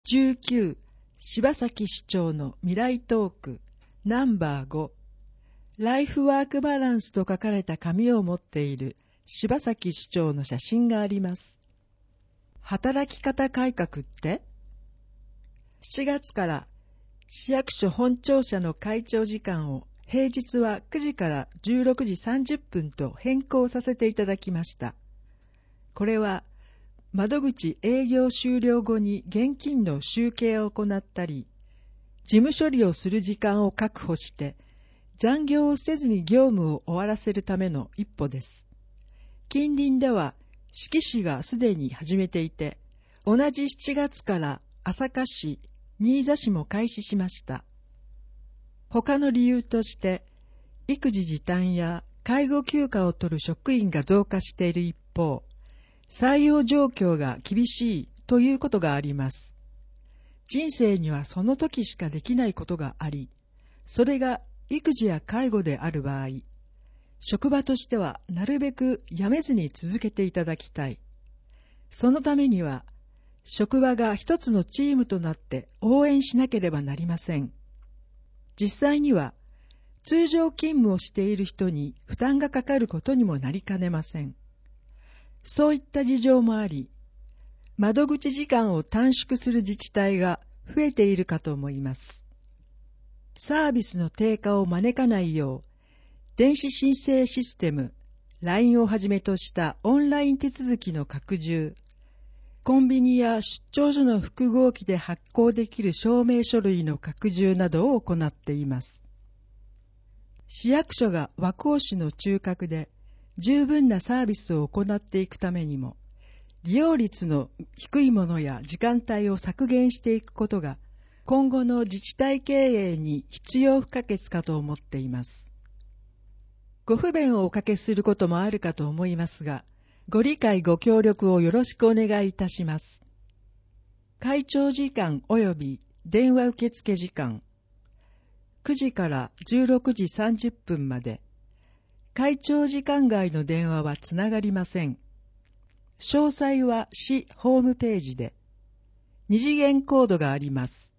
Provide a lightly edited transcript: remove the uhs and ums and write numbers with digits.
19柴崎市長の未来トークナンバー5ライフワークバランスと書かれた紙を持っている柴崎市長の写真があります。働き方改革って？ 7 月から市役所本庁舎の会長時間を平日は9時から16時30分と変更させていただきました。これは窓口営業終了後に現金の集計を行ったり、事務処理をする時間を確保して残業をせずに業務を終わらせるための一歩です。近隣では志木市がすでに始めていて、同じ7月から朝霞市、新座市も開始しました。他の理由として、育児時短や介護休暇を取る職員が増加している一方、採用状況が厳しいということがあります。人生にはその時しかできないことがあり、それが育児や介護である場合、職場としてはなるべく辞めずに続けていただきたい。そのためには、職場が一つのチームとなって応援しなければなりません。実際には、通常勤務をしている人に負担がかかることにもなりかねません。そういった事情もあり、窓口時間を短縮する自治体が増えているかと思います。サービスの低下を招かないよう、電子申請システム、LINE をはじめとしたオンライン手続きの拡充、コンビニや出張所の複合機で発行できる証明書類の拡充などを行っています。市役所が和光市の中核で十分なサービスを行っていくためにも、利用率の低いものや時間帯を削減していくことが今後の自治体経営に必要不可欠かと思っています。ご不便をおかけすることもあるかと思いますが、ご理解ご協力をよろしくお願いいたします。会長時間及び電話受付時間、9時から16時30分まで、会長時間外の電話はつながりません。詳細は市ホームページで、二次元コードがあります。